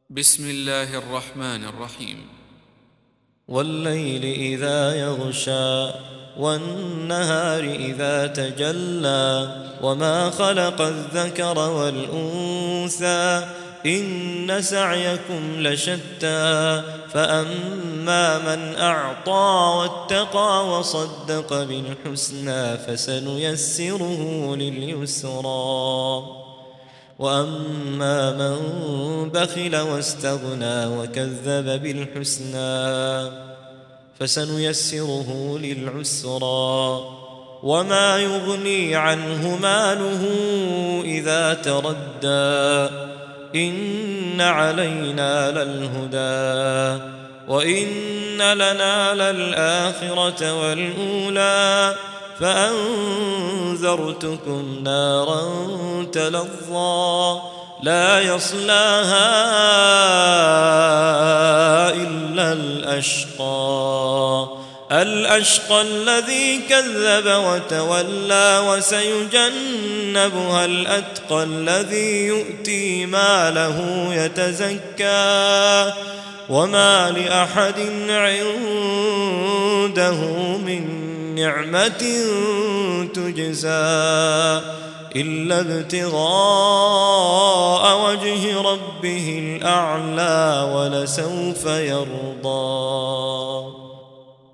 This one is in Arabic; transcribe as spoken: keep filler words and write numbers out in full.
بسم الله الرحمن الرحيم. والليل إذا يغشى والنهار إذا تجلى وما خلق الذكر والأنثى إن سعيكم لشتى فأما من أعطى واتقى وصدق بالحسنى فسنيسره لليسرى وأما من بخل واستغنى وكذب بالحسنى فسنيسره للعسرى وما يغني عنه ماله إذا تردى إن علينا للهدى وإن لنا للآخرة والأولى فأنذرتكم نارا تلظى لا يصلاها إلا الأشقى الأشقى الذي كذب وتولى وسيجنبها الأتقى الذي يؤتي ماله يتزكى وما لأحد عنده من نعمة تجزى إلا ابتغاء وجه ربه الأعلى ولسوف يرضى.